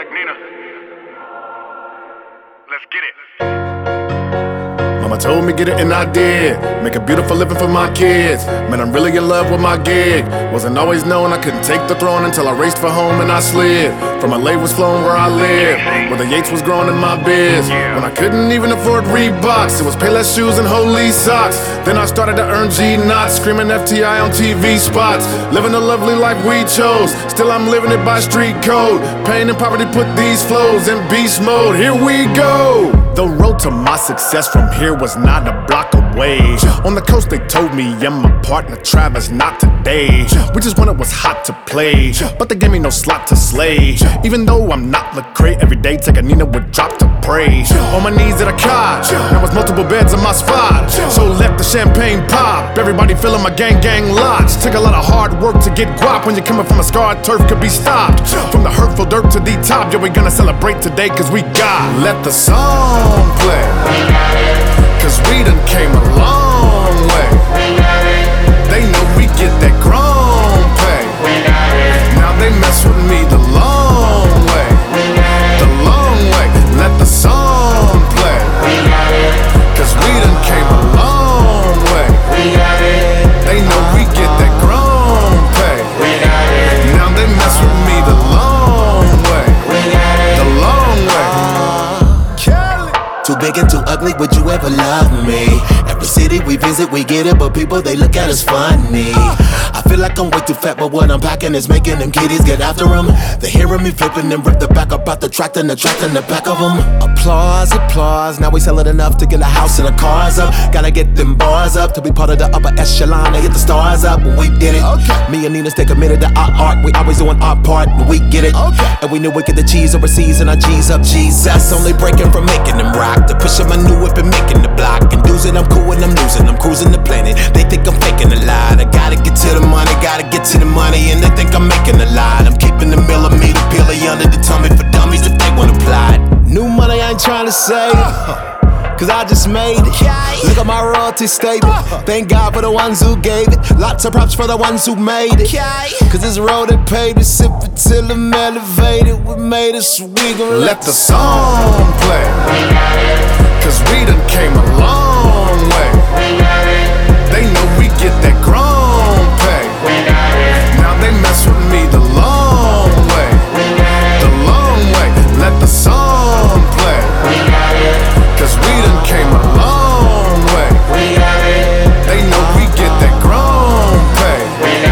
Jack Nina. Let's get it. Mama told me get it and I did. Make a beautiful living for my kids. Man, I'm really in love with my gig. Wasn't always known I couldn't take the throne until I raced for home and I slid. From LA was flown where I live, where the Yates was growing in my biz. When I couldn't even afford Reeboks, it was Payless shoes and holy socks. Then I started to earn G-knots, screaming FTI on TV spots. Living a lovely life we chose, still I'm living it by street code. Pain and poverty put these flows in beast mode. Here we go. The road to my success from here was not a block away. On the coast they told me and my partner Travis not today. We just when it was hot to play, but they gave me no slot to slay. Even though I'm not Lecrae, every day take a Nina would drop to pray. On my knees at a cot, there was multiple beds in my spot. So let the champagne pop, everybody feeling my gang lots. Took a lot of hard work to get guap. When you're coming from a scarred turf could be stopped. From the hurtful dirt to the top, yeah we gonna celebrate today cause we got. Let the song play, cause we done came a long way. They know we get that grown pay. Now they mess with me the long way. The long way. Let the song play, cause we done came a long way. They know we get that grown pay. Now they mess with me the long way. The long way. Too big and too ugly, would you ever love me? Every city we visit, we get it, but people, they look at us funny. I feel like I'm way too fat, but what I'm packing is making them kiddies get after them. They hearing me flipping and rip the back up out the track and attracting the back of them. Applause, applause, now we sell it enough to get a house and the cars up. Gotta get them bars up to be part of the upper echelon and hit the stars up when we did it. Me and Nina stay committed to our art, we always doing our part and we get it. And we knew we get the cheese overseas and our G's up, Jesus. Only breaking from making them rock, to pushing my new whip and making the block. And dudes it, I'm cool and I'm losing, I'm cruising the planet. They think I'm faking a lot, I gotta get to the money, gotta get to the money. And they think I'm making a lot, I'm keeping the millimeter peely under the tummy for dummies if they wanna apply it. New money I ain't trying to save, cause I just made it. Look at my royalty statement. Thank God for the ones who gave it. Lots of props for the ones who made it. Cause this road that paved it, sip it till I'm elevated. We made it so we gon' let the song play, cause we done came a long way. They know we get that grown pay. Now they mess with me the long way. The long way. Let the song play, cause we done came a long way. They know we get that grown pay.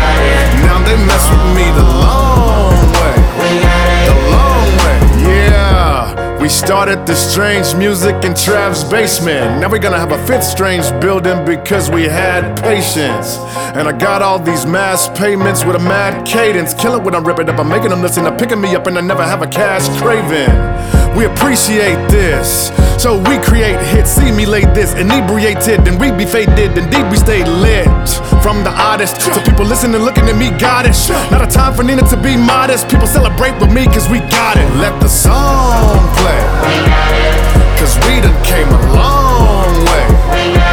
Now they mess with me the long way. The long way. Yeah, we started the strange music in Trav's basement. Now we're gonna have a fifth strange building because we had patience. And I got all these mass payments with a mad cadence. Killing when I'm ripping up, I'm making them listen. They're picking me up and I never have a cash craving. We appreciate this, so we create hits. See me lay this, inebriated, and we be faded. Indeed we stay lit. From the oddest to people listening, looking at me goddess. Not a time for Nina to be modest. People celebrate with me cause we got it. Let the song play, cause we done came a long way.